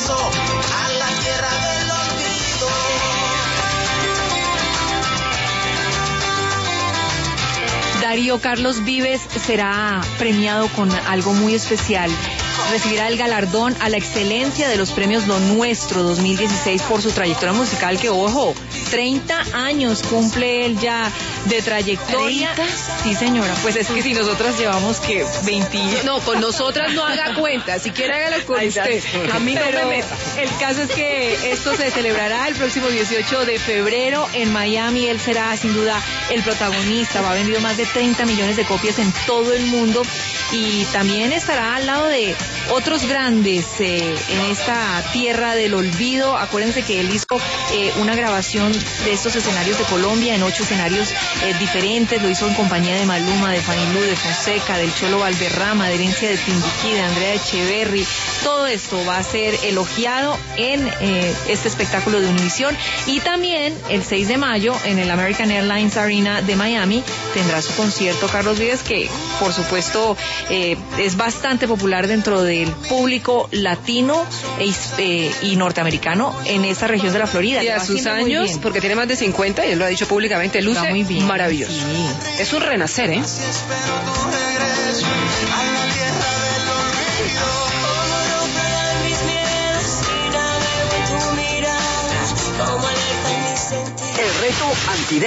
regreso a la tierra del olvido. Darío Carlos Vives será premiado con algo muy especial. Recibirá el galardón a la excelencia de los premios Lo Nuestro 2016 por su trayectoria musical, que ojo, 30 años cumple él ya de trayectoria. ¿30? Sí, señora, pues es que si nosotras llevamos que 20... No, con nosotras no haga cuenta, si quiere hágalo con usted, a mí no me meta. El caso es que esto se celebrará el próximo 18 de febrero en Miami. Él será sin duda el protagonista, va a vendido más de 30 millones de copias en todo el mundo y también estará al lado de otros grandes en esta tierra del olvido. Acuérdense que él hizo una grabación de estos escenarios de Colombia en 8 escenarios diferentes. Lo hizo en compañía de Maluma, de Fanny Lu, de Fonseca, del Cholo Valderrama, de Herencia de Timbiquí, de Andrea Echeverry. Todo esto va a ser elogiado en este espectáculo de Univisión. Y también el 6 de mayo en el American Airlines Arena de Miami tendrá su concierto Carlos Vives, que por supuesto es bastante popular dentro del público latino y norteamericano en esta región de la Florida. Y a sus años, porque tiene más de 50 y él lo ha dicho públicamente, luce muy bien, maravilloso. Sí. Es un renacer, ¿eh? Así espero tu regreso